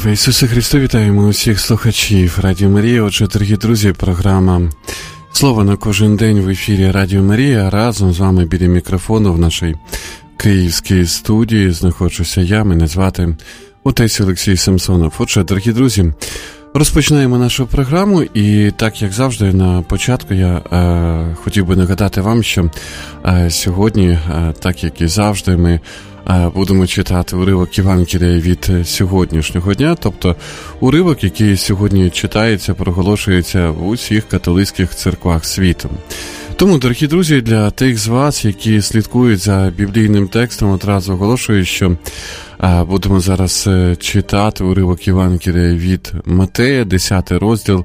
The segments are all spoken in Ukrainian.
Слава Ісусу Христу! Вітаємо усіх слухачів Радіо Марія. Отже, дорогі друзі, програма «Слово на кожен день» в ефірі Радіо Марія. Разом з вами біля мікрофону в нашій київській студії знаходжуся я. Мене звати отець Олексій Самсонов. Отже, дорогі друзі, розпочинаємо нашу програму, і так, як завжди, на початку я хотів би нагадати вам, що сьогодні, так як і завжди, ми будемо читати уривок Євангелія від сьогоднішнього дня, тобто уривок, який сьогодні читається, проголошується в усіх католицьких церквах світу. Тому, дорогі друзі, для тих з вас, які слідкують за біблійним текстом, одразу оголошую, що будемо зараз читати уривок Євангелія від Матея, 10 розділ,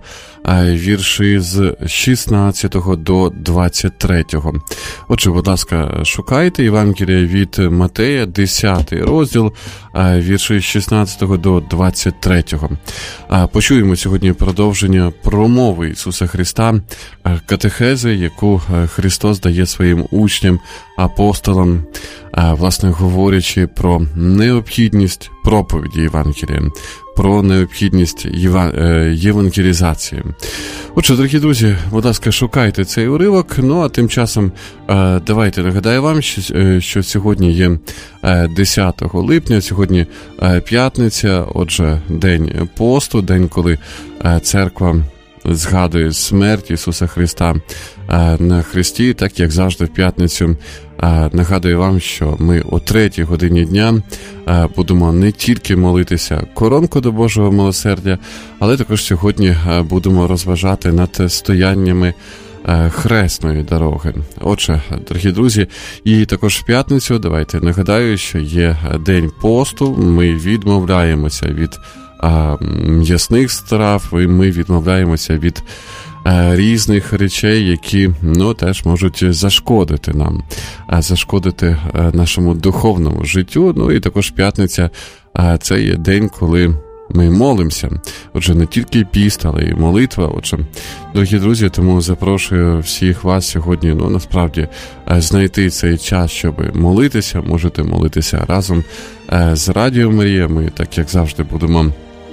вірші з 16 до 23. Отже, будь ласка, шукайте Євангелія від Матея, 10 розділ, вірші з 16 до 23. Почуємо сьогодні продовження промови Ісуса Христа, катехези, яку Христос дає своїм учням, апостолам, власне говорячи про необхідність проповіді Євангелія, про необхідність євангелізації. Отже, дорогі друзі, будь ласка, шукайте цей уривок, ну а тим часом давайте нагадаю вам, що сьогодні є 10 липня, сьогодні п'ятниця, отже, день посту, день, коли церква згадує смерть Ісуса Христа на хресті, так як завжди в п'ятницю. Нагадую вам, що ми о 3-й годині дня будемо не тільки молитися коронку до Божого милосердя, але також сьогодні будемо розважати над стояннями хресної дороги. Отже, дорогі друзі, і також в п'ятницю, давайте нагадаю, що є день посту, ми відмовляємося від м'ясних страв, і ми відмовляємося від різних речей, які, теж можуть зашкодити нам, зашкодити нашому духовному життю. І також п'ятниця – це є день, коли ми молимося. Отже, не тільки піст, але й молитва. Отже, дорогі друзі, тому запрошую всіх вас сьогодні, насправді, знайти цей час, щоб молитися. Можете молитися разом з Радіо Марія. Ми, так як завжди, будемо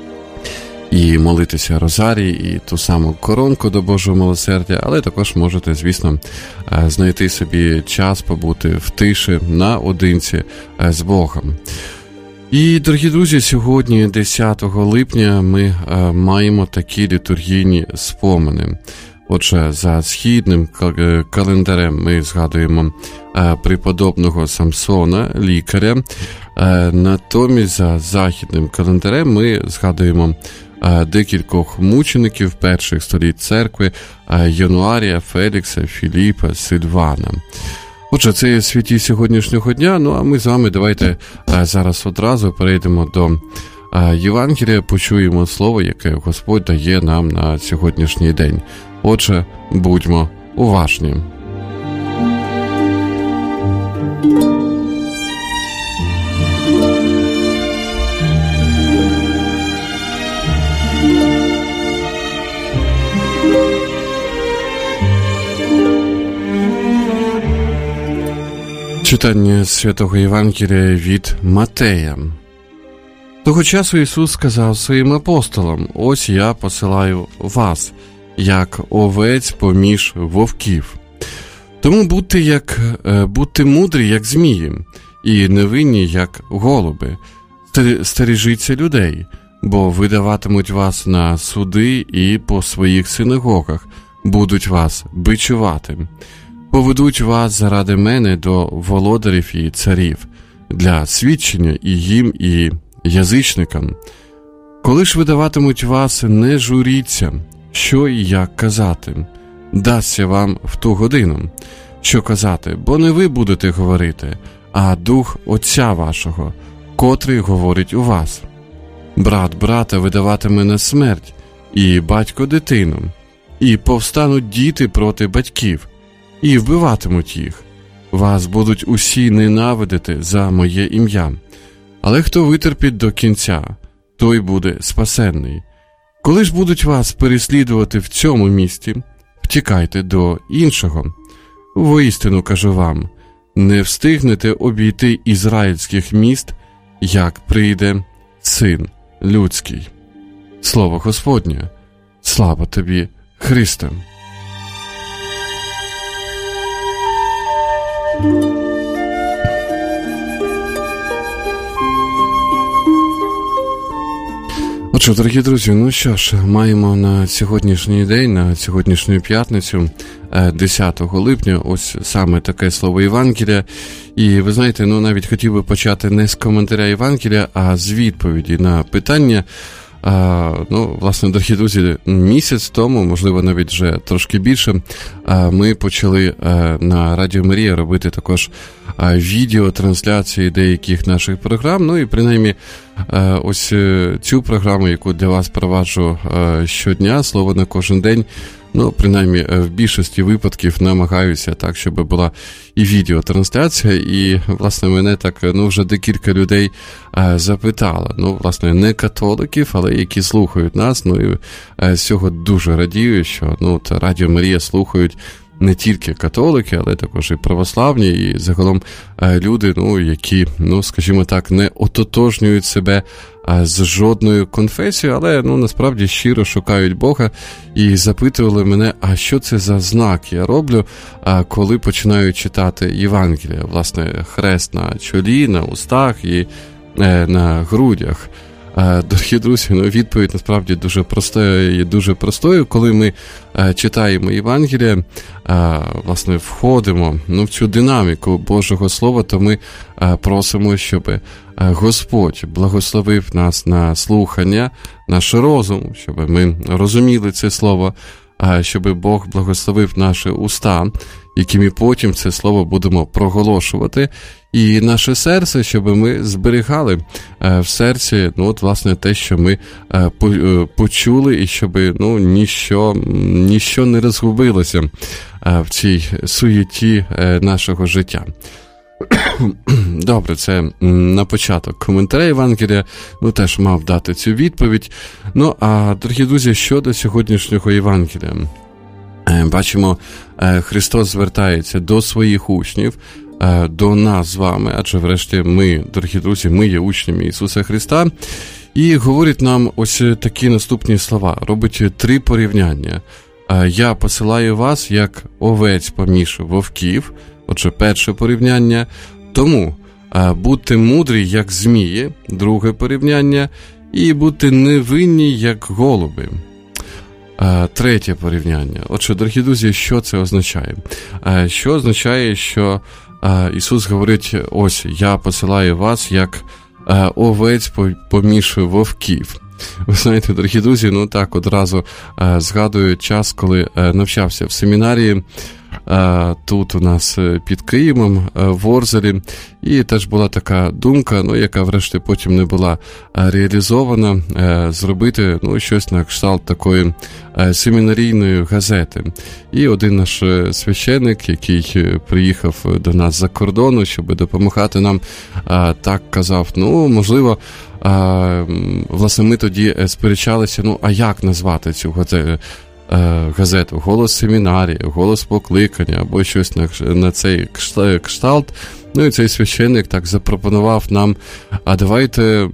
і молитися Розарій, і ту саму коронку до Божого милосердя, але також можете, звісно, знайти собі час побути в тиші наодинці з Богом. І, дорогі друзі, сьогодні, 10 липня, ми маємо такі літургійні спомини. Отже, за східним календарем ми згадуємо преподобного Самсона, лікаря. Натомість за західним календарем ми згадуємо декількох мучеників перших століть церкви: Януарія, Фелікса, Філіпа, Сильвана. Отже, це є святі сьогоднішнього дня, а ми з вами давайте зараз одразу перейдемо до Євангелія, почуємо слово, яке Господь дає нам на сьогоднішній день. Отже, будьмо уважні. Читання Святого Євангелія від Матея. Того часу Ісус сказав своїм апостолам: «Ось я посилаю вас, як овець поміж вовків. Тому будьте мудрі, як змії, і невинні, як голуби. Стережіться людей, бо видаватимуть вас на суди і по своїх синагогах будуть вас бичувати. Поведуть вас заради мене до володарів і царів, для свідчення і їм, і язичникам. Коли ж видаватимуть вас, не журіться, що і як казати. Дасться вам в ту годину, що казати, бо не ви будете говорити, а Дух Отця вашого, котрий говорить у вас. Брат брата видаватиме на смерть, і батько дитину, і повстануть діти проти батьків, і вбиватимуть їх. Вас будуть усі ненавидити за моє ім'я. Але хто витерпить до кінця, той буде спасенний. Коли ж будуть вас переслідувати в цьому місті, втікайте до іншого. Воістину кажу вам, не встигнете обійти ізраїльських міст, як прийде Син людський. Слово Господнє. Слава тобі, Христе! Отже, дорогі друзі, ну що ж, маємо на сьогоднішній день, на сьогоднішню п'ятницю, 10 липня, ось саме таке слово Євангелія. І ви знаєте, ну навіть хотів би почати не з коментаря Євангелія, а з відповіді на питання. Ну, власне, дорогі друзі, місяць тому, можливо, навіть вже трошки більше, ми почали на Радіо Марія робити також відеотрансляції деяких наших програм. Ну і принаймні ось цю програму, яку для вас проваджу щодня, слово на кожен день, ну, принаймні, в більшості випадків намагаюся так, щоб була і відеотрансляція, і, власне, мене так, ну, вже декілька людей запитало, ну, власне, не католиків, але які слухають нас, ну, і з цього дуже радію, що, ну, Радіо Марія слухають не тільки католики, але також і православні, і загалом люди, ну, які, ну, скажімо так, не ототожнюють себе з жодною конфесією, але, ну, насправді щиро шукають Бога і запитували мене, а що це за знак я роблю, коли починаю читати Євангелія, власне, хрест на чолі, на устах і на грудях. Дорогі друзі, ну, відповідь насправді дуже простою. Коли ми читаємо Євангелія, власне, входимо, ну, в цю динаміку Божого Слова, то ми просимо, щоб Господь благословив нас на слухання, наш розум, щоб ми розуміли це Слово, щоб Бог благословив наші уста, якими потім це слово будемо проголошувати, і наше серце, щоб ми зберігали в серці, ну, от, власне, те, що ми почули, і щоб, ну, ніщо не розгубилося в цій суєті нашого життя. Добре, це на початок коментаря Євангелія, ну, теж мав дати цю відповідь. Ну, а, дорогі друзі, щодо сьогоднішнього Євангелія. Бачимо, Христос звертається до своїх учнів, до нас з вами, адже врешті ми, дорогі друзі, ми є учнями Ісуса Христа, і говорить нам ось такі наступні слова, робить 3 порівняння. Я посилаю вас, як овець поміж вовків, отже, перше порівняння, тому будьте мудрі, як змії, друге порівняння, і будьте невинні, як голуби. Третє порівняння. Отже, дорогі друзі, що це означає? Що означає, що Ісус говорить, ось, я посилаю вас, як овець поміж вовків. Ви знаєте, дорогі друзі, ну так, одразу згадую час, коли навчався в семінарії, тут у нас під Києвом, в Орзелі, і теж була така думка, ну, яка врешті потім не була реалізована, зробити, ну, щось на кшталт такої семінарійної газети. І один наш священник, який приїхав до нас за кордону, щоб допомагати нам, так казав, ну, можливо, власне, ми тоді сперечалися, ну, а як назвати цю газету? Голос семінарії, голос покликання, або щось на цей кшталт. Ну і цей священник так запропонував нам, а давайте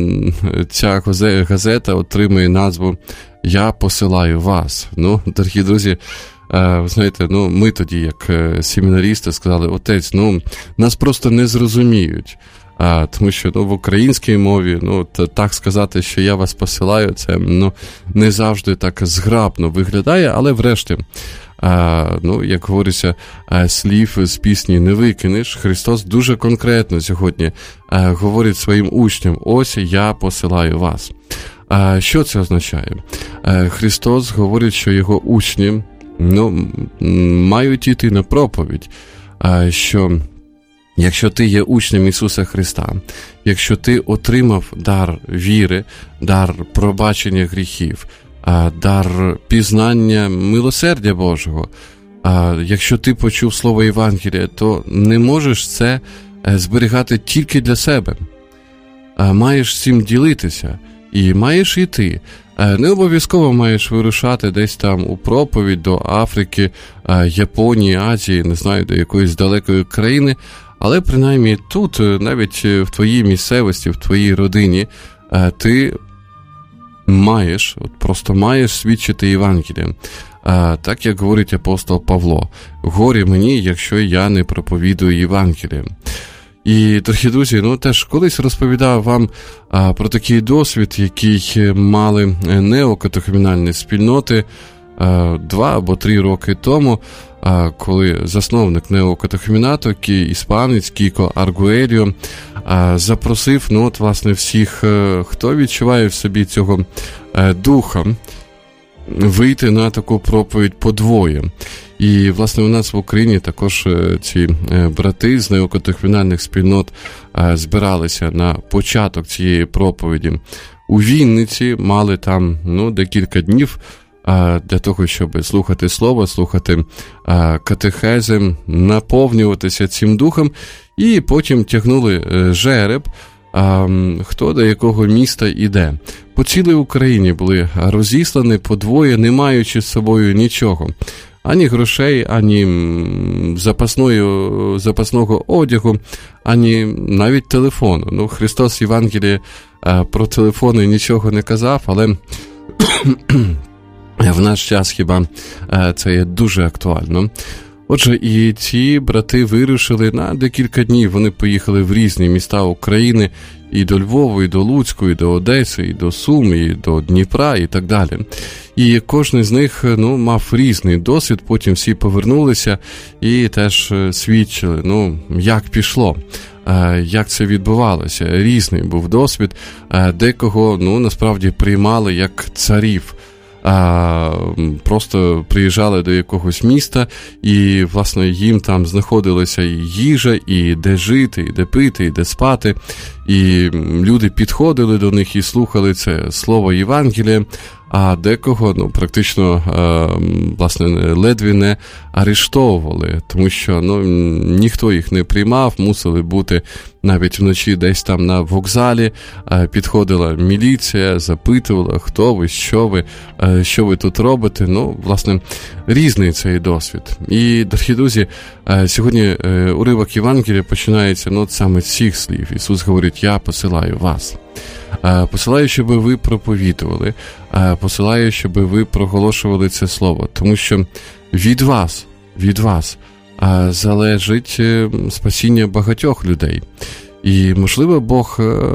ця газета отримає назву «Я посилаю вас». Ну, дорогі друзі, ви знаєте, ну, ми тоді, як семінарісти, сказали, отець, ну, нас просто не зрозуміють. Тому що, ну, в українській мові, ну, так сказати, що я вас посилаю, це, ну, не завжди так зграбно виглядає, але врешті, ну, як говориться, слів з пісні не викинеш. Христос дуже конкретно сьогодні говорить своїм учням, ось я посилаю вас. Що це означає? Христос говорить, що його учні, ну, мають йти на проповідь, що якщо ти є учнем Ісуса Христа, якщо ти отримав дар віри, дар пробачення гріхів, дар пізнання милосердя Божого, якщо ти почув слово Євангелія, то не можеш це зберігати тільки для себе. Маєш цим ділитися і маєш йти. Не обов'язково маєш вирушати десь там у проповідь до Африки, Японії, Азії, не знаю, до якоїсь далекої країни, але принаймні тут, навіть в твоїй місцевості, в твоїй родині, ти маєш, от просто маєш свідчити Євангелієм. Так, як говорить апостол Павло: «Горі мені, якщо я не проповідую Євангелієм». І, дорогі друзі, теж колись розповідав вам про такий досвід, який мали неокатехумінальні спільноти 2 або 3 роки тому, коли засновник неокатехумінату, іспанець Кіко Аргуельо, запросив, власне, всіх, хто відчуває в собі цього духа, вийти на таку проповідь подвоє. І, власне, у нас в Україні також ці брати з неокатехумінальних спільнот збиралися на початок цієї проповіді у Вінниці, мали там декілька днів для того, щоб слухати слово, слухати катехези, наповнюватися цим духом, і потім тягнули жереб, хто до якого міста іде. По цілій Україні були розіслані подвоє, не маючи з собою нічого. Ані грошей, ані запасного одягу, ані навіть телефону. Христос в Євангелії про телефони нічого не казав, але в наш час хіба це є дуже актуально. Отже, і ці брати вирушили на декілька днів. Вони поїхали в різні міста України, і до Львова, і до Луцьку, і до Одеси, і до Сум, і до Дніпра, і так далі. І кожен з них мав різний досвід, потім всі повернулися і теж свідчили, як пішло, як це відбувалося. Різний був досвід, декого, насправді приймали як царів. Просто приїжджали до якогось міста, і, власне, їм там знаходилася і їжа, і де жити, і де пити, і де спати. І люди підходили до них і слухали це слово Євангелія, а декого, практично, власне, ледве не арештовували, тому що, ніхто їх не приймав, мусили бути навіть вночі десь там на вокзалі, підходила міліція, запитувала, хто ви, що ви тут робите. Власне, різний цей досвід. І, дорогі друзі, сьогодні уривок Євангелія починається саме з цих слів. Ісус говорить: «Я посилаю вас». Посилаю, щоб ви проповідували, посилаю, щоб ви проголошували це слово, тому що від вас залежить спасіння багатьох людей. І, можливо, Бог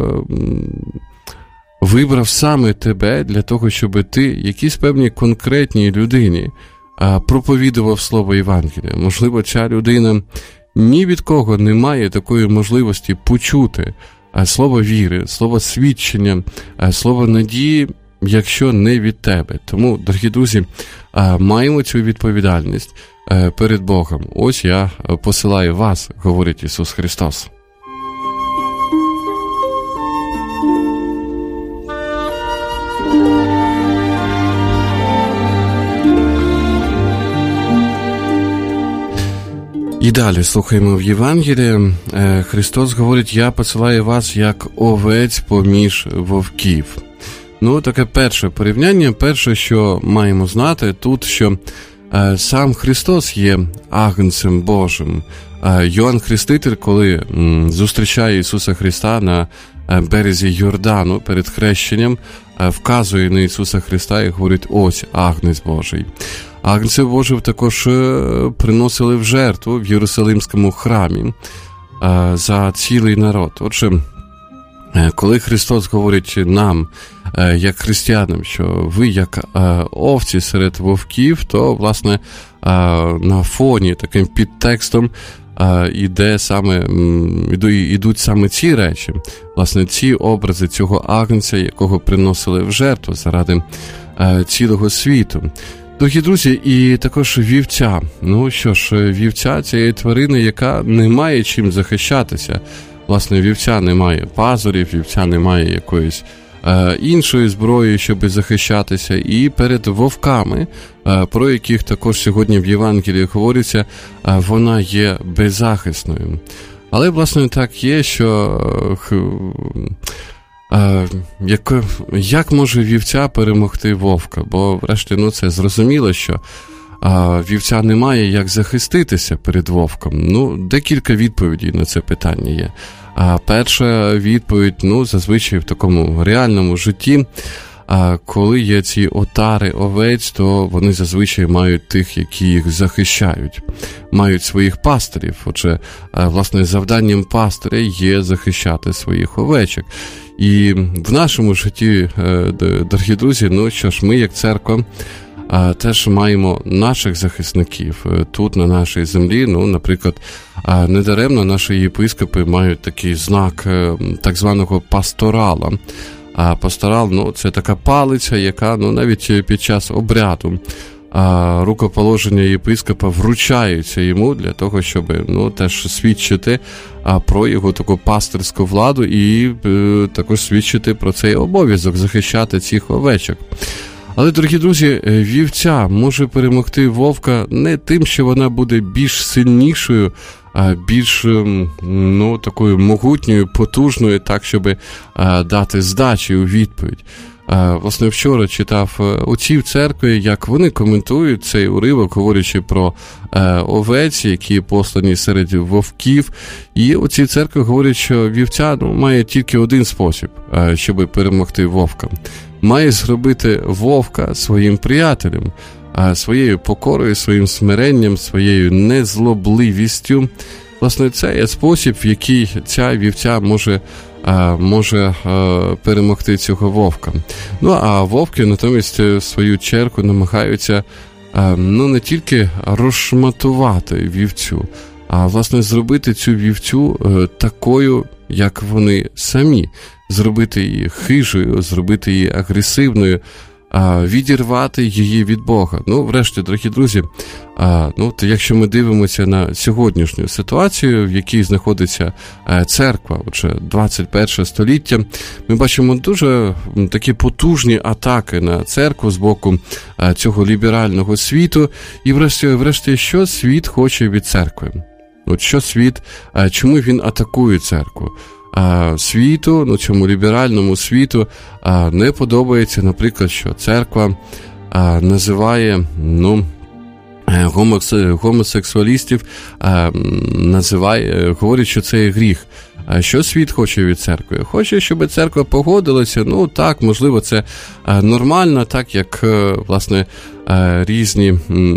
вибрав саме тебе для того, щоб ти якійсь певній конкретній людині проповідував слово Євангелія. Можливо, ця людина ні від кого не має такої можливості почути слово віри, слово свідчення, слово надії, якщо не від тебе. Тому, дорогі друзі, маємо цю відповідальність перед Богом. Ось я посилаю вас, говорить Ісус Христос. І далі слухаємо в Євангелії. Христос говорить: «Я посилаю вас, як овець поміж вовків». Таке перше порівняння. Перше, що маємо знати тут, що сам Христос є агнцем Божим. Йоанн Хреститель, коли зустрічає Ісуса Христа на березі Йордану перед хрещенням, вказує на Ісуса Христа і говорить: «Ось агнець Божий». Агнців Божих також приносили в жертву в Єрусалимському храмі за цілий народ. Отже, коли Христос говорить нам, як християнам, що ви як овці серед вовків, то, власне, на фоні, таким підтекстом ідуть саме ці речі, власне, ці образи цього агнця, якого приносили в жертву заради цілого світу. Дорогі друзі, і також вівця. Вівця – це є тварина, яка не має чим захищатися. Власне, вівця не має пазурів, вівця не має якоїсь іншої зброї, щоб захищатися. І перед вовками, про яких також сьогодні в Євангелії говориться, вона є беззахисною. Але, власне, так є, що як може вівця перемогти вовка? Бо, врешті, це зрозуміло, що вівця не має як захиститися перед вовком. Декілька відповідей на це питання є. Перша відповідь, зазвичай в такому реальному житті, коли є ці отари овець, то вони зазвичай мають тих, які їх захищають, мають своїх пастирів. Отже, власне, завданням пастиря є захищати своїх овечок. І в нашому житті, дорогі друзі, ну що ж, ми як церква теж маємо наших захисників тут, на нашій землі. Ну, наприклад, недаремно наші єпископи мають такий знак так званого пасторала. А пасторал, ну, це така палиця, яка, ну, навіть під час обряду рукоположення єпископа вручаються йому для того, щоб, ну, теж свідчити про його таку пастирську владу і також свідчити про цей обов'язок захищати цих овечок. Але, дорогі друзі, вівця може перемогти вовка не тим, що вона буде більш сильнішою, більш, ну, такою могутньою, потужною, так, щоб дати здачі у відповідь. Власне, вчора читав отців церкви, як вони коментують цей уривок, говорячи про овець, які послані серед вовків. І отці церкви говорять, що вівця, ну, має тільки один спосіб, щоб перемогти вовка. Має зробити вовка своїм приятелем, своєю покорою, своїм смиренням, своєю незлобливістю. Власне, це є спосіб, в який ця вівця може перемогти цього вовка. Ну, а вовки, натомість, в свою чергу намагаються, ну, не тільки розшматувати вівцю, а, власне, зробити цю вівцю такою, як вони самі. Зробити її хижою, зробити її агресивною, відірвати її від Бога. Ну, врешті, дорогі друзі, ну, то якщо ми дивимося на сьогоднішню ситуацію, в якій знаходиться церква, отже, 21 століття, ми бачимо дуже такі потужні атаки на церкву з боку цього ліберального світу. І врешті, що світ хоче від церкви? От що світ, чому він атакує церкву? Світу, ну, цьому ліберальному світу не подобається, наприклад, що церква називає, ну, гомосексуалістів, говорить, що це є гріх. Що світ хоче від церкви? Хоче, щоб церква погодилася, ну так, можливо, це нормально, так як, власне, різні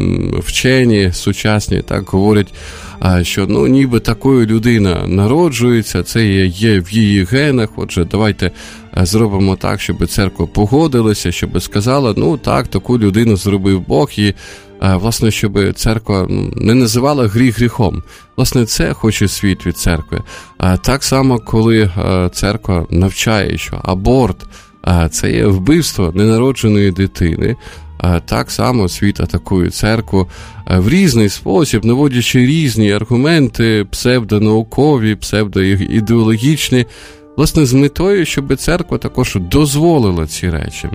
вчені, сучасні, так, говорять, що, ну, ніби такою людина народжується, це є в її генах, отже, давайте зробимо так, щоб церква погодилася, щоб сказала, ну так, таку людину зробив Бог, і, власне, щоб церква не називала гріх гріхом. Власне, це хоче світ від церкви. Так само, коли церква навчає, що аборт – це є вбивство ненародженої дитини, так само світ атакує церкву в різний спосіб, наводячи різні аргументи, псевдонаукові, псевдоідеологічні, власне, з метою, щоб церква також дозволила ці речі.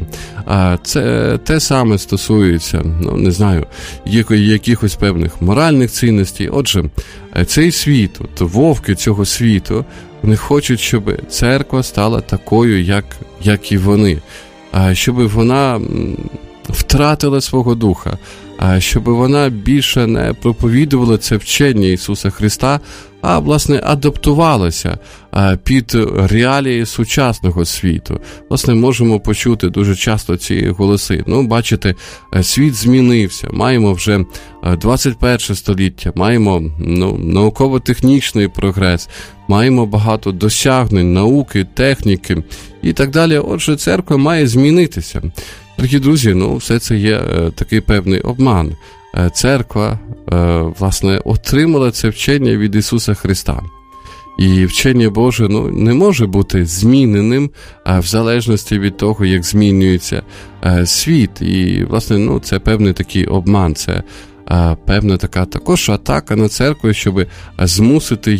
Це те саме стосується, ну, не знаю, якихось певних моральних цінностей. Отже, цей світ, от вовки цього світу, вони хочуть, щоб церква стала такою, як і вони. Щоб вона втратила свого духа, щоб вона більше не проповідувала це вчення Ісуса Христа, а, власне, адаптувалася під реалії сучасного світу. Власне, можемо почути дуже часто ці голоси. Ну, бачите, світ змінився, маємо вже 21 століття, маємо, ну, науково-технічний прогрес, маємо багато досягнень, науки, техніки і так далі. Отже, церква має змінитися. Дорогі друзі, ну, все це є такий певний обман. Церква, власне, отримала це вчення від Ісуса Христа. І вчення Боже, ну, не може бути зміненим в залежності від того, як змінюється світ. І, власне, ну, це певний такий обман, це певна така також атака на церкву, щоб змусити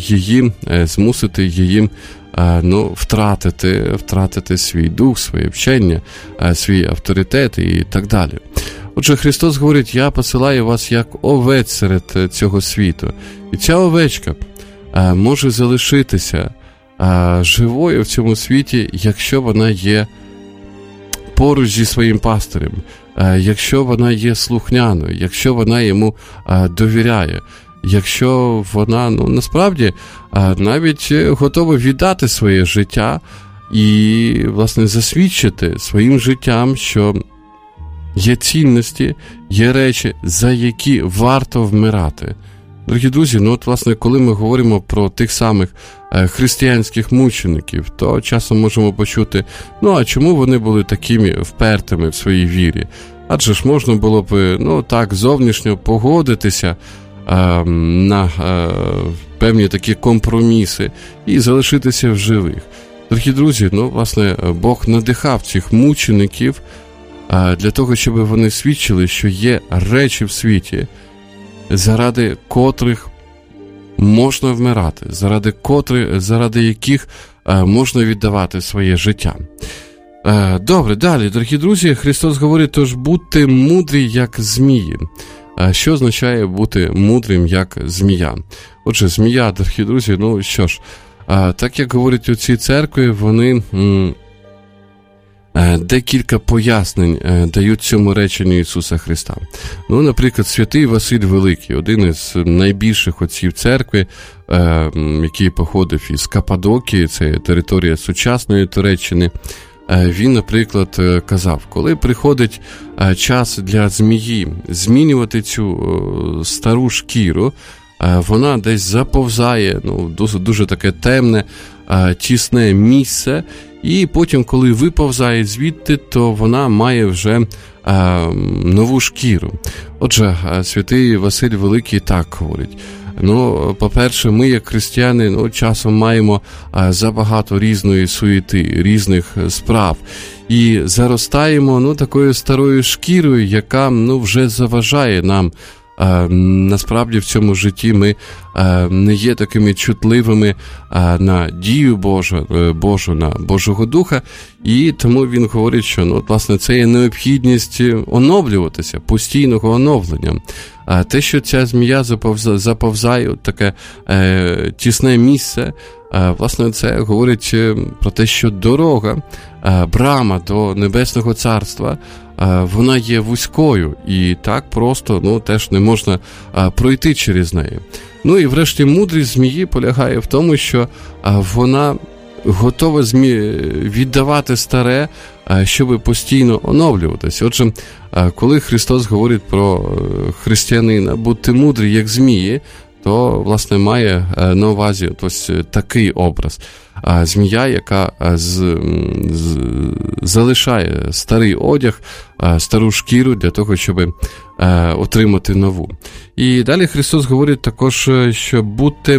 її ну, втратити свій дух, своє вчення, свій авторитет і так далі. Отже, Христос говорить, я посилаю вас як овець серед цього світу. І ця овечка може залишитися живою в цьому світі, якщо вона є поруч зі своїм пастирем, якщо вона є слухняною, якщо вона йому довіряє, якщо вона, ну, насправді навіть готова віддати своє життя і, власне, засвідчити своїм життям, що є цінності, є речі, за які варто вмирати. Дорогі друзі, власне, коли ми говоримо про тих самих християнських мучеників, то часом можемо почути, а чому вони були такими впертими в своїй вірі? Адже ж можна було б, так, зовнішньо погодитися на певні такі компроміси і залишитися в живих. Дорогі друзі, власне, Бог надихав цих мучеників для того, щоб вони свідчили, що є речі в світі, заради котрих можна вмирати, заради яких можна віддавати своє життя. Добре, далі, дорогі друзі, Христос говорить, тож будьте мудрі, як змії. Що означає бути мудрим, як змія? Отже, змія, дорогі друзі, що ж, так як говорять у цій церкві, вони декілька пояснень дають цьому реченню Ісуса Христа. Наприклад, святий Василь Великий, один із найбільших отців церкви, який походив із Каппадокії, це територія сучасної Туреччини, він, наприклад, казав, коли приходить час для змії змінювати цю стару шкіру, вона десь заповзає, дуже таке темне, тісне місце, і потім, коли виповзає звідти, то вона має вже нову шкіру. Отже, святий Василь Великий так говорить. По-перше, ми, як християни, часом маємо забагато різної суєти, різних справ. І заростаємо, такою старою шкірою, яка, вже заважає нам. Насправді в цьому житті ми не є такими чутливими на дію Божу, на Божого Духа, і тому він говорить, що власне це є необхідність оновлюватися, постійного оновлення. Те, що ця змія заповзає у таке тісне місце, власне, це говорить про те, що дорога, брама до Небесного Царства, вона є вузькою, і так просто, теж не можна пройти через неї. І врешті мудрість змії полягає в тому, що вона готова віддавати старе, щоб постійно оновлюватися. Отже, коли Христос говорить про християнина, будьте мудрі, як змії, то, власне, має на увазі ось такий образ. Змія, яка залишає старий одяг, стару шкіру для того, щоб отримати нову. І далі Христос говорить також, що будьте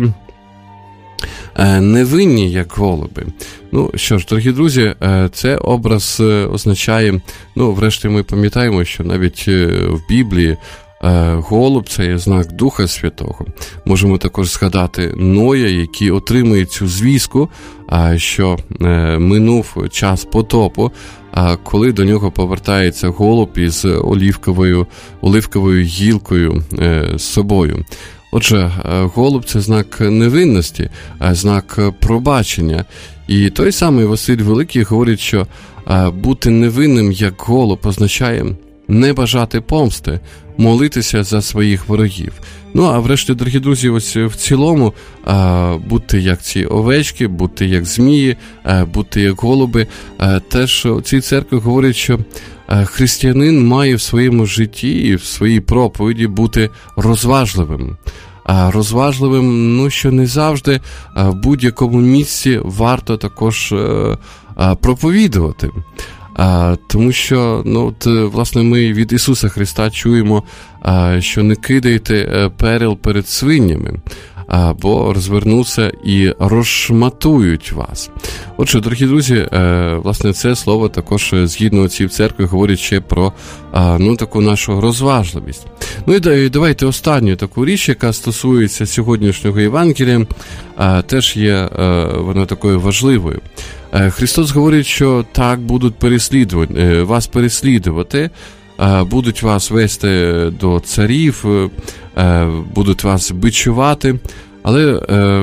невинні, як голуби. Що ж, дорогі друзі, це образ означає, врешті ми пам'ятаємо, що навіть в Біблії голуб – це є знак Духа Святого. Можемо також згадати Ноя, який отримує цю звістку, що минув час потопу, коли до нього повертається голуб із оливковою гілкою з собою. Отже, голуб – це знак невинності, знак пробачення. І той самий Василь Великий говорить, що бути невинним, як голуб, означає не бажати помсти, молитися за своїх ворогів. А врешті, дорогі друзі, ось в цілому будьте як ці овечки, будьте як змії, будьте як голуби. Теж у цій церкві говорять, що християнин має в своєму житті і в своїй проповіді бути розважливим. Розважливим, що не завжди в будь-якому місці варто також проповідувати. Тому що, власне, ми від Ісуса Христа чуємо, що не кидайте перел перед свинями, бо розвернуться і розшматують вас. Отже, дорогі друзі, власне, це слово також згідно отців церкви говорить ще про таку нашу розважливість. І давайте останню таку річ, яка стосується сьогоднішнього Євангелія, теж є вона такою важливою. Христос говорить, що так будуть вас переслідувати, будуть вас вести до царів, будуть вас бичувати, але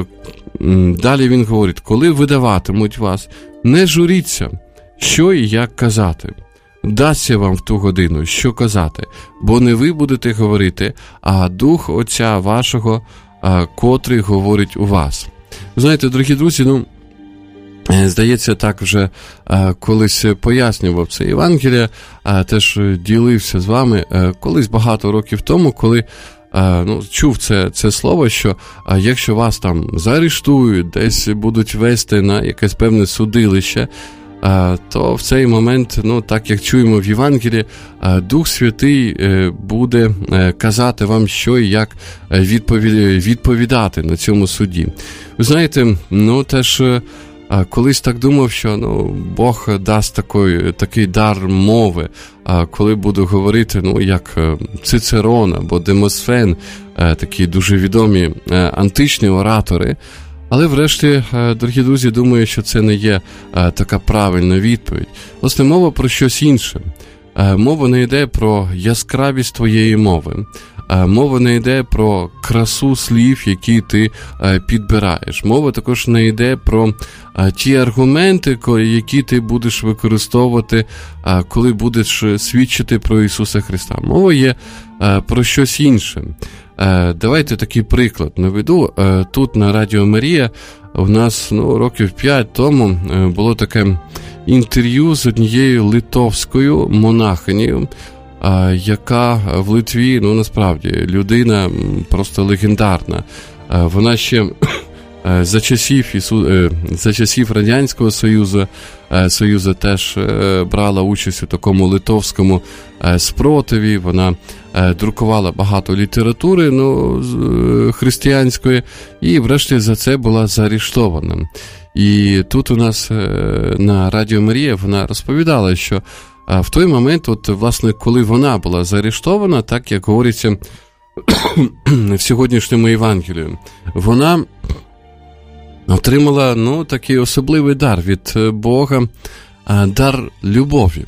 далі він говорить, коли видаватимуть вас, не журіться, що і як казати. Дасться вам в ту годину, що казати, бо не ви будете говорити, а Дух Отця вашого, котрий говорить у вас. Ви знаєте, дорогі друзі, Здається, так вже колись пояснював це Євангеліє, теж ділився з вами колись багато років тому, коли чув це слово, що якщо вас там заарештують, десь будуть вести на якесь певне судилище, то в цей момент, так як чуємо в Євангелії, Дух Святий буде казати вам, що і як відповідати на цьому суді. Ви знаєте, теж колись так думав, що Бог дасть такий дар мови, коли буду говорити, як Цицерон або Демосфен, такі дуже відомі античні оратори. Але врешті, дорогі друзі, думаю, що це не є така правильна відповідь. Власне, мова про щось інше. Мова не йде про яскравість твоєї мови. Мова не йде про красу слів, які ти підбираєш. Мова також не йде про ті аргументи, які ти будеш використовувати, коли будеш свідчити про Ісуса Христа. Мова є про щось інше. Давайте такий приклад наведу. Тут на Радіо Марія у нас років 5 тому було таке інтерв'ю з однією литовською монахинею, яка в Литві, насправді, людина просто легендарна. Вона ще за часів Радянського Союзу теж брала участь у такому литовському спротиві. Вона друкувала багато літератури християнської і врешті за це була заарештована. І тут у нас на Радіо Марія вона розповідала, що в той момент, власне, коли вона була заарештована, так як говориться в сьогоднішньому Євангелію, вона отримала, такий особливий дар від Бога, дар любові.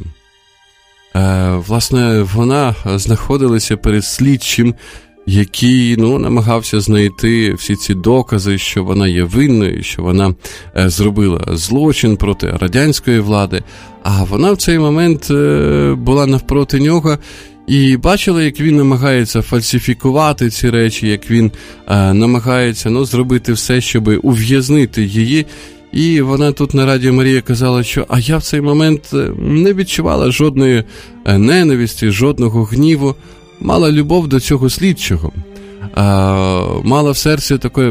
Власне, вона знаходилася перед слідчим, який, намагався знайти всі ці докази, що вона є винною, що вона зробила злочин проти радянської влади, а вона в цей момент була навпроти нього і бачила, як він намагається фальсифікувати ці речі, як він намагається, зробити все, щоб ув'язнити її. І вона тут на Радіо Марія казала, що «а я в цей момент не відчувала жодної ненависті, жодного гніву, мала любов до цього слідчого, мала в серці таке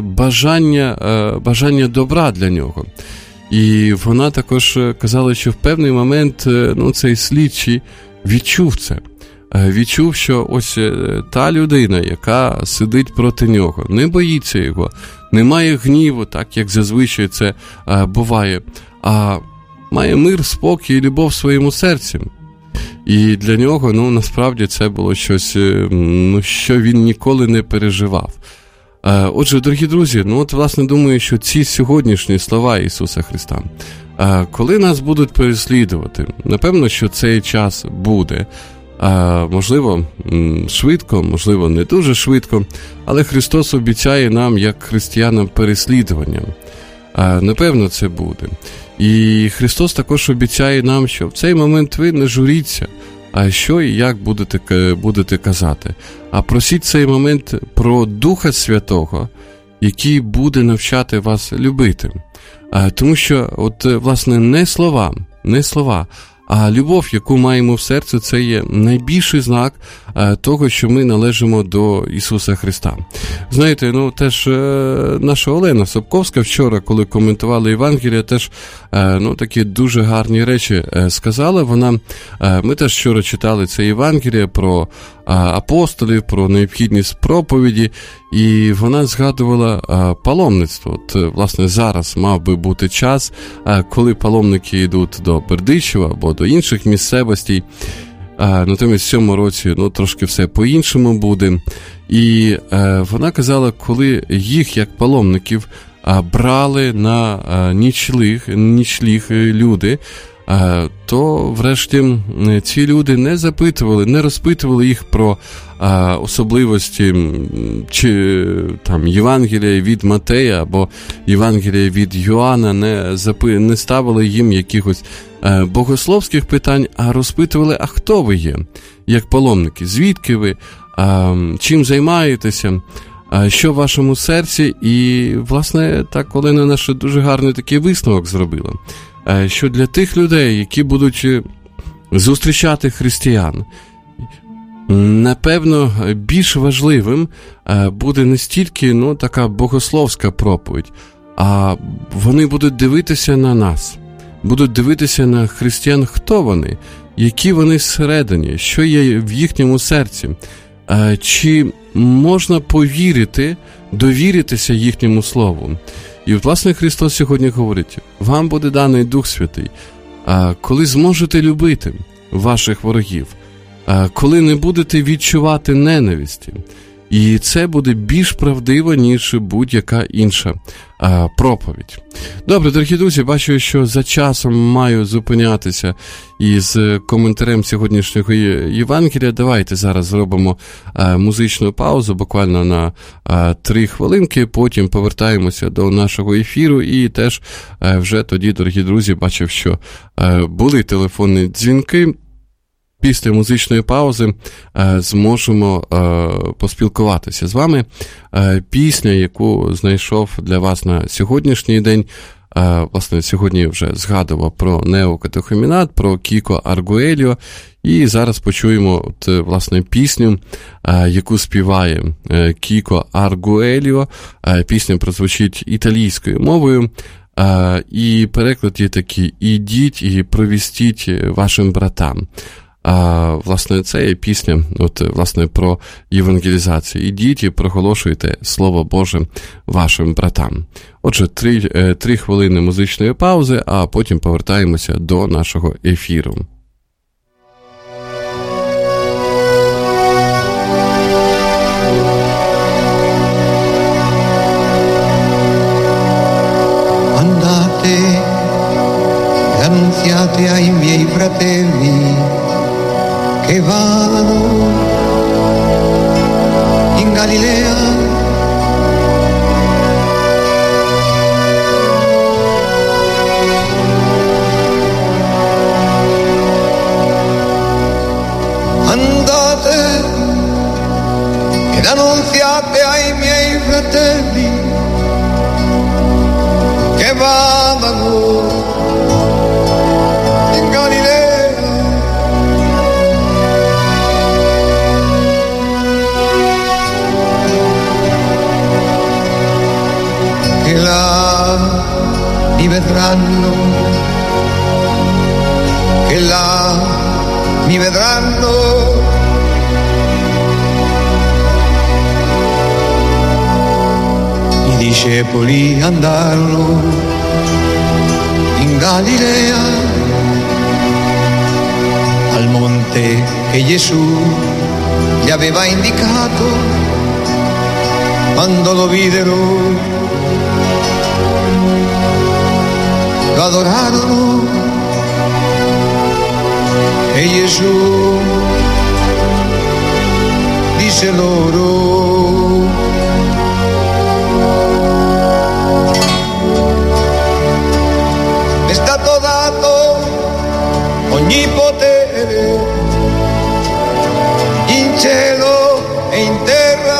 бажання добра для нього». І вона також казала, що в певний момент цей слідчий відчув це. Відчув, що ось та людина, яка сидить проти нього, не боїться його, не має гніву, так як зазвичай це буває, а має мир, спокій і любов в своєму серці. І для нього, насправді це було щось, що він ніколи не переживав. Отже, дорогі друзі, власне, думаю, що ці сьогоднішні слова Ісуса Христа, коли нас будуть переслідувати, напевно, що цей час буде, можливо, швидко, можливо, не дуже швидко, але Христос обіцяє нам, як християнам, переслідування. Напевно, це буде. І Христос також обіцяє нам, що в цей момент ви не журіться, а що і як будете казати. А просіть цей момент про Духа Святого, який буде навчати вас любити. Тому що, власне, не слова, а любов, яку маємо в серці, це є найбільший знак того, що ми належимо до Ісуса Христа. Знаєте, теж наша Олена Собковська вчора, коли коментувала Євангелія, теж такі дуже гарні речі сказала. Ми теж вчора читали це Євангеліє про апостолів, про необхідність проповіді, і вона згадувала паломництво. Власне, зараз мав би бути час, коли паломники йдуть до Бердичева або до інших місцевостей. Натомість в цьому році трошки все по-іншому буде. І вона казала, коли їх, як паломників, брали на нічліг люди, то врешті ці люди не розпитували їх про особливості чи там Євангелія від Матея або Євангелія від Йоанна, не ставили їм якихось богословських питань, а розпитували, а хто ви є, як паломники, звідки ви, чим займаєтеся. що в вашому серці. І, власне, так Олена наша дуже гарний такий висновок зробила, що для тих людей, які будуть зустрічати християн, напевно, більш важливим буде не стільки така богословська проповідь, а вони будуть дивитися на нас, будуть дивитися на християн, хто вони, які вони всередині, що є в їхньому серці, чи можна повірити, довіритися їхньому слову. І, власне, Христос сьогодні говорить, вам буде даний Дух Святий, коли зможете любити ваших ворогів, коли не будете відчувати ненависті. І це буде більш правдиво, ніж будь-яка інша проповідь. Добре, дорогі друзі, бачу, що за часом маю зупинятися із коментарем сьогоднішнього Євангелія. Давайте зараз зробимо музичну паузу, буквально на 3 хвилинки, потім повертаємося до нашого ефіру і теж вже тоді, дорогі друзі, бачив, що були телефонні дзвінки. Після музичної паузи зможемо поспілкуватися з вами. Пісня, яку знайшов для вас на сьогоднішній день, власне, сьогодні вже згадував про неокатехумінат, про Кіко Аргуельо, і зараз почуємо власне пісню, яку співає Кіко Аргуельо. Пісня прозвучить італійською мовою, і переклад є такий: «Ідіть і провістіть вашим братам». Власне, це є пісня власне, про євангелізацію. Ідіть і проголошуйте Слово Боже вашим братам. Отже, 3 хвилини музичної паузи, а потім повертаємося до нашого ефіру. Andate e annunziate ai miei fratelli che vadano in Galilea, andate ed annunziate ai miei fratelli che vadano in Galilea. Mi vedranno, che là mi vedranno, i discepoli andarono in Galilea, al monte che Gesù gli aveva indicato. Quando lo videro, lo adorarono, e Gesù disse loro: è stato dato ogni potere in cielo e in terra.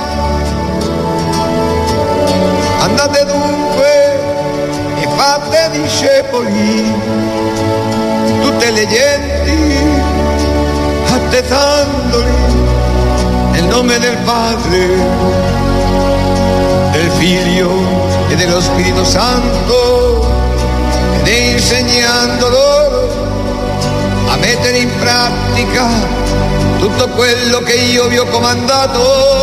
Andate dunque e fate discepoli tutte le genti, battezzandoli nel nome del Padre, del Figlio e dello Spirito Santo, ed insegnando loro a mettere in pratica tutto quello che io vi ho comandato.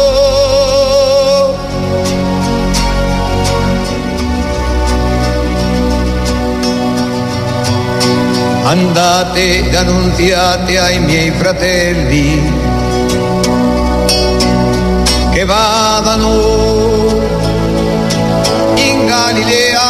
Andate ed annunziate ai miei fratelli che vadano in Galilea.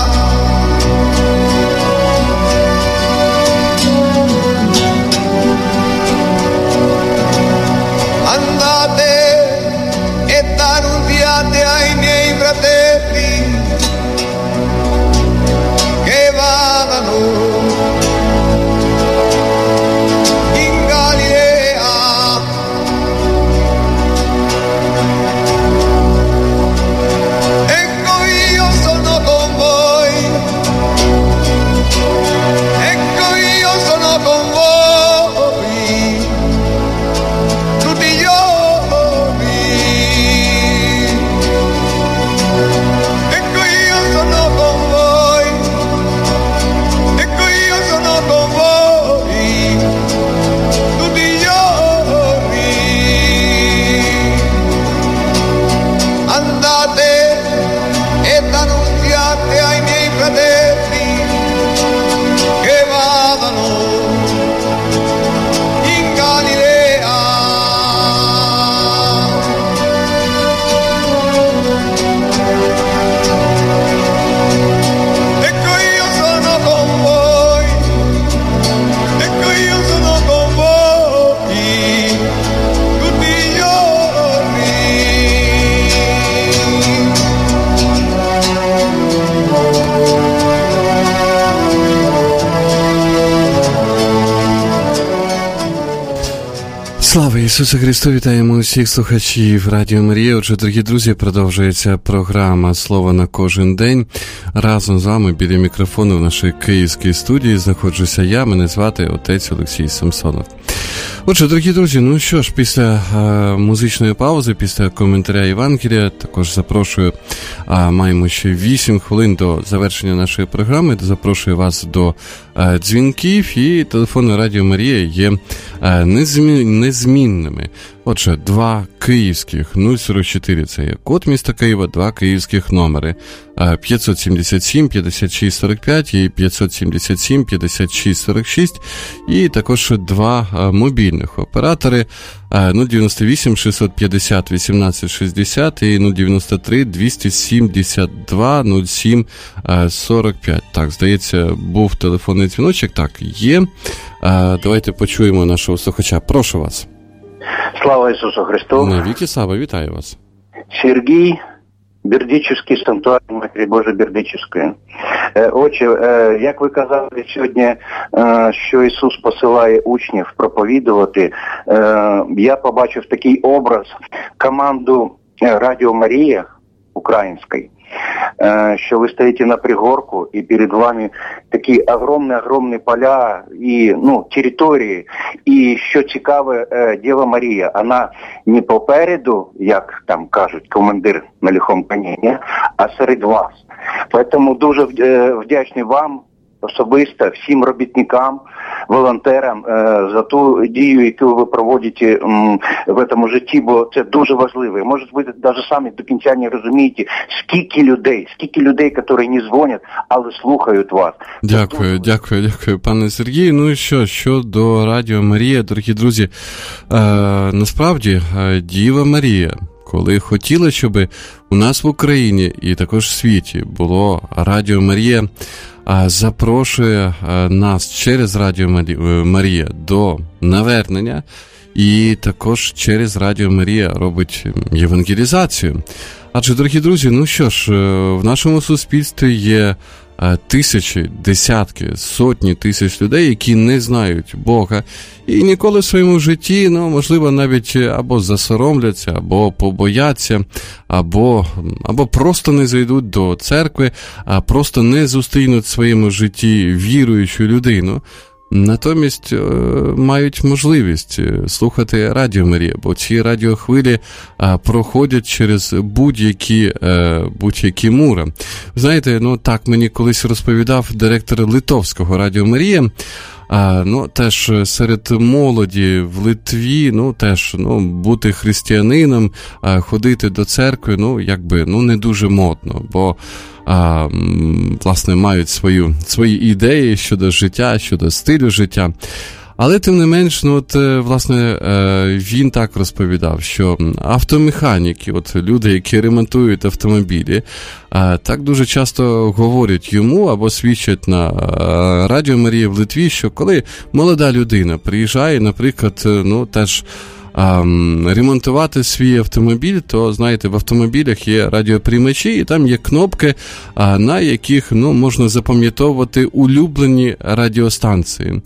Andate ed annunziate ai miei fratelli che vadano Слава Ісусу Христу, вітаємо усіх слухачів Радіо Марія. Отже, дорогі друзі, продовжується програма «Слово на кожен день». Разом з вами біля мікрофону в нашій київській студії знаходжуся я, мене звати отець Олексій Самсонов. Отже, дорогі друзі, ну що ж, після музичної паузи, після коментаря Євангелія, також запрошую, маємо ще 8 хвилин до завершення нашої програми, запрошую вас до дзвінків, і телефони Радіо Марія є незмінними. Отже, 2 київських 044, це є код міста Києва, 2 київських номери 577 56 45 і 577 56 46, і також 2 мобільних оператори 098 650 18 60 і 093 272 07 45. Так, здається, був телефонний дзвіночок. Так, є. Давайте почуємо нашого слухача. Прошу вас. Слава Ісусу Христу. Навіки слава, вітаю вас. Сергій, Бердичівський санктуар Матері Божої Бердичівської. Отже, як ви казали сьогодні, що Ісус посилає учнів проповідувати, я побачив такий образ, команду Радіо Марія української, що ви стоите на пригорку, и перед вами такие огромные поля и, территории. И що цікаве, Діва Марія, вона не попереду, як там кажуть, командир на лихому коні, а серед вас. Поэтому дуже вдячний вам особисто, всім робітникам, волонтерам за ту дію, яку ви проводите в цьому житті, бо це дуже важливо. Може, ви навіть самі до кінця не розумієте, скільки людей, які не дзвонять, але слухають вас. Дякую, пане Сергію. Ну і що до Радіо Марія, дорогі друзі, насправді Діва Марія, коли хотіла, щоб у нас в Україні і також в світі було Радіо Марія, запрошує нас через Радіо Марія до навернення, і також через Радіо Марія робить євангелізацію. Адже, дорогі друзі, ну що ж, в нашому суспільстві є тисячі, десятки, сотні тисяч людей, які не знають Бога і ніколи в своєму житті, можливо, навіть або засоромляться, або побояться, або просто не зайдуть до церкви, а просто не зустрінуть в своєму житті віруючу людину. Натомість мають можливість слухати Радіо Марія, бо ці радіохвилі проходять через будь-які мури. Знаєте, так мені колись розповідав директор Литовського Радіо Марія, теж серед молоді в Литві, теж бути християнином, ходити до церкви, не дуже модно, бо власне мають свої ідеї щодо життя, щодо стилю життя. Але тим не менш, власне, він так розповідав, що автомеханіки, люди, які ремонтують автомобілі, так дуже часто говорять йому або свідчать на Радіо Марія в Литві, що коли молода людина приїжджає, наприклад, теж ремонтувати свій автомобіль, то, знаєте, в автомобілях є радіоприймачі, і там є кнопки, на яких, можна запам'ятовувати улюблені радіостанції.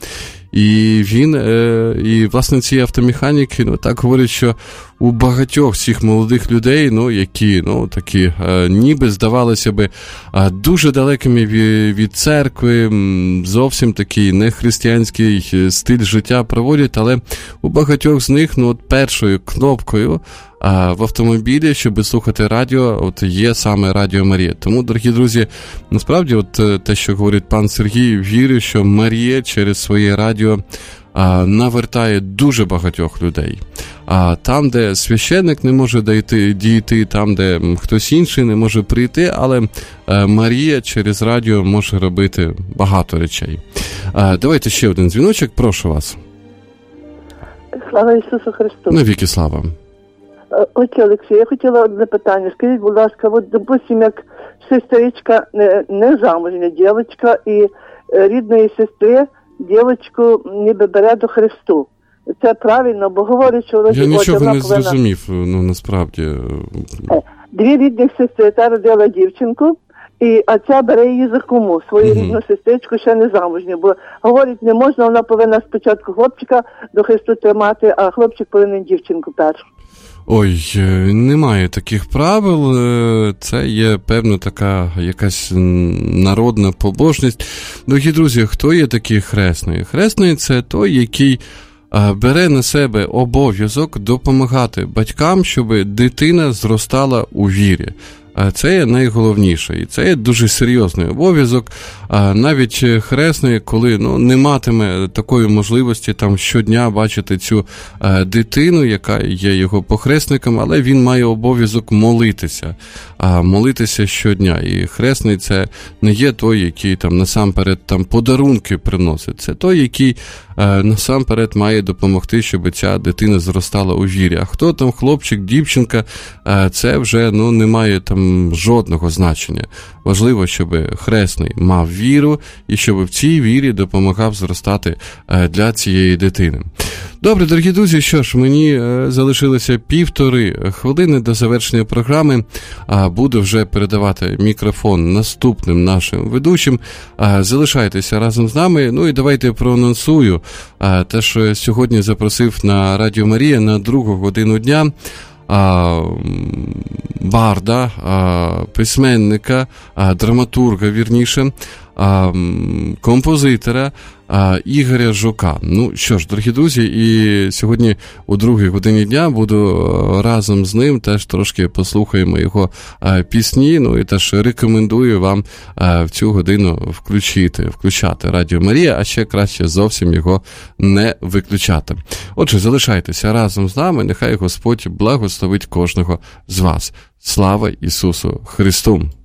І власне, ці автомеханіки, так говорять, що у багатьох цих молодих людей, які, такі, ніби, здавалося би, дуже далекими від церкви, зовсім такий нехристиянський стиль життя проводять, але у багатьох з них, першою кнопкою в автомобілі, щоб слухати радіо, є саме Радіо Марія. Тому, дорогі друзі, насправді, те, що говорить пан Сергій, вірю, що Марія через своє радіо навертає дуже багатьох людей. Там, де священник не може дійти, там, де хтось інший не може прийти, але Марія через радіо може робити багато речей. Давайте ще один дзвіночок, прошу вас. Слава Ісусу Христу. Навіки слава. Отче Олексій, я хотіла одне питання. Скажіть, будь ласка, допустим, як сестричка, не замужня дівчинка, і рідної сестри дівчинку ніби бере до Христу. Це правильно, бо говорять, що... Я нічого не зрозумів, насправді. Дві рідних сестри, та родила дівчинку, а ця бере її за кому? Свою рідну сестричку, ще не замужню. Бо, говорить, не можна, вона повинна спочатку хлопчика до хресту тримати, а хлопчик повинен дівчинку першу. Ой, немає таких правил, це є певна така якась народна побожність. Дорогі друзі, хто є такий хресний? Хресний – це той, який бере на себе обов'язок допомагати батькам, щоб дитина зростала у вірі. Це є найголовніше, і це є дуже серйозний обов'язок. Навіть хресний, коли не матиме такої можливості там щодня бачити цю дитину, яка є його похресником, але він має обов'язок молитися щодня. І хресний це не є той, який там насамперед там подарунки приносить. Це той, який насамперед має допомогти, щоб ця дитина зростала у вірі. А хто там хлопчик, дівчинка, це вже не має там жодного значення. Важливо, щоб хресний мав віру і щоб в цій вірі допомагав зростати для цієї дитини. Добре, дорогі друзі, що ж, мені залишилося 1,5 хвилини до завершення програми. Буду вже передавати мікрофон наступним нашим ведучим. Залишайтеся разом з нами. Ну і давайте проанонсую те, що я сьогодні запросив на Радіо Марія на 2 годину дня. Барда, письменника, драматурга, вірніше, композитора Ігоря Жука. Ну що ж, дорогі друзі, і сьогодні у 2 годині дня буду разом з ним, теж трошки послухаємо його пісні, ну і теж рекомендую вам в цю годину включати Радіо Марія, а ще краще зовсім його не виключати. Отже, залишайтеся разом з нами, нехай Господь благословить кожного з вас. Слава Ісусу Христу!